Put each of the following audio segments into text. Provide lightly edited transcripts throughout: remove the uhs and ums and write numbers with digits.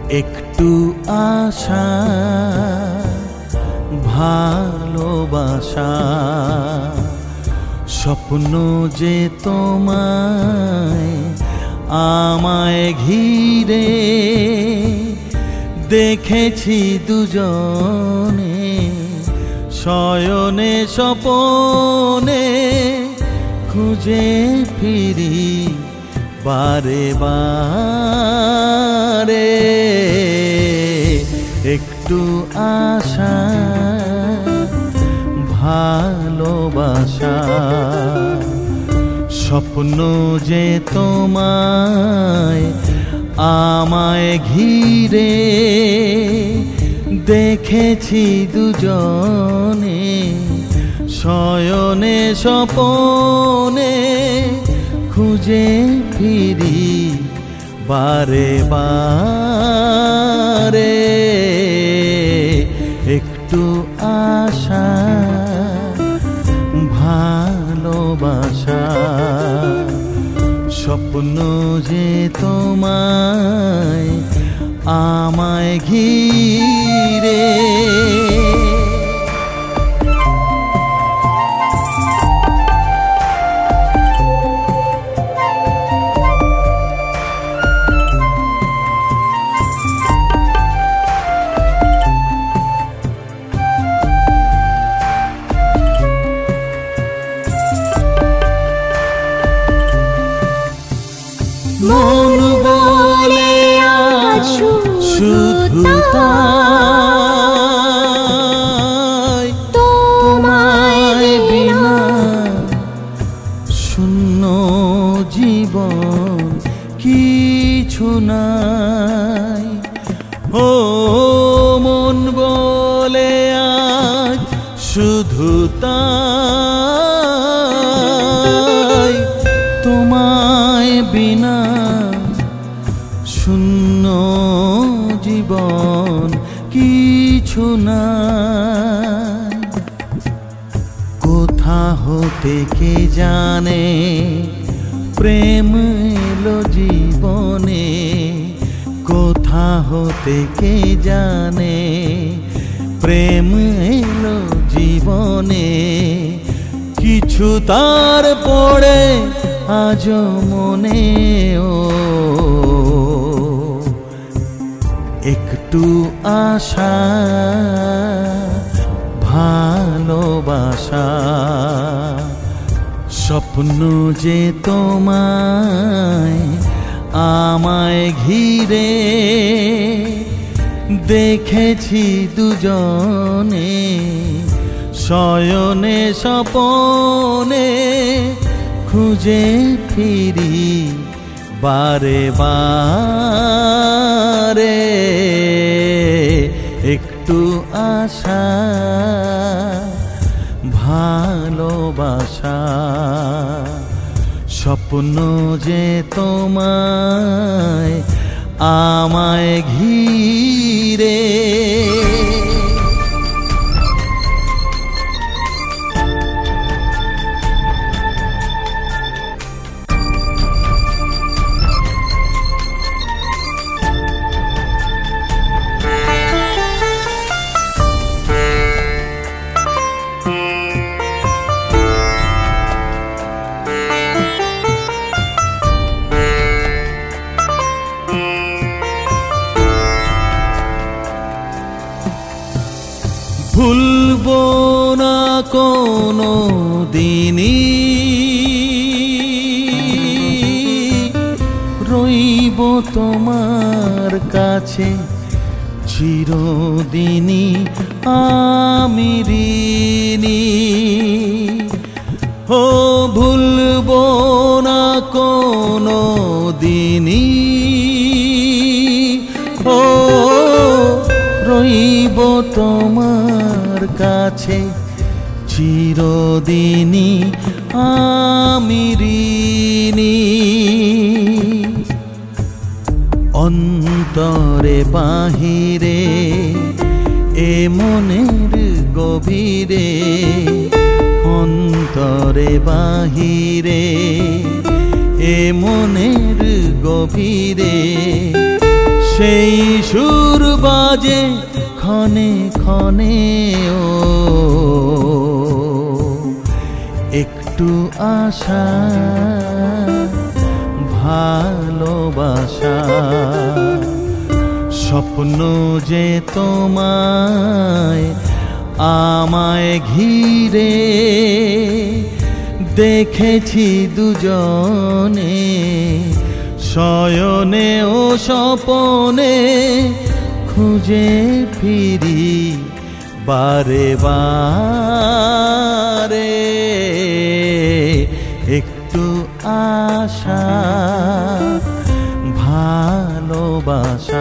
একটু আশা ভালোবাসা স্বপ্ন যে তোমায় আমায় ঘিরে দেখেছি দুজনে শয়নে স্বপনে খুঁজে ফিরি বারে বারে একটু আশা ভালোবাসা স্বপ্ন যে তোমায় আমায় ঘিরে দেখেছি দুজনে শয়নে স্বপনে খুঁজে ফিরি বারে বারে একটু আশা ভালোবাসা স্বপ্ন যে তোমায় আমায় ঘিরে মন বলে আজ শুধু তাই তোমায় বিনা শূন্য জীবন কিছু নাই ও মন বলে আজ শুধু তাই তোমায় বিনা শূন্য জীবন কিছু নাই কোথা হতে কে জানে প্রেম এলো জীবনে কোথা হতে কে জানে প্রেম এলো জীবনে কিছু তার পড়ে আজ মনে ও একটু আশা ভালোবাসা স্বপ্ন যে তোমায় আমায় ঘিরে দেখেছি দুজনে শয়নে স্বপনে খুঁজে ফিরি বারে বারে একটু আশা ভালোবাসা স্বপ্ন যে তোমায় আমায় ঘিরে ভুলবো না কোনো দিনই রইব তোমার কাছে চিরদিনই আমি ঋণী ও ভুলবো না কোনো দিনই ও রইব তোমার কাছে চিরদিনই আমি ঋণী অন্তরে বাহিরে এ মনের গভীরে অন্তরে বাহিরে এ মনের গভীরে সেই সুর বাজে ক্ষণে ক্ষণে ও একটু আশা ভালোবাসা স্বপ্ন যে তোমায় আমায় ঘিরে দেখেছি দুজনে শয়নে ও স্বপনে খুঁজে ফিরি বারে বারে একটু আশা ভালোবাসা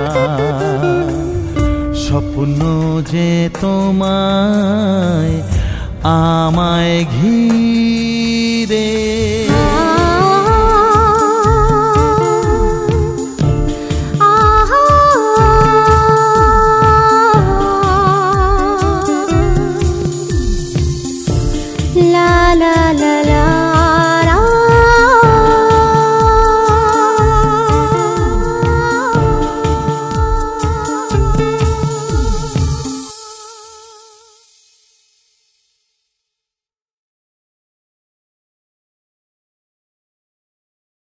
স্বপ্ন যে তোমায় আমায় ঘিরে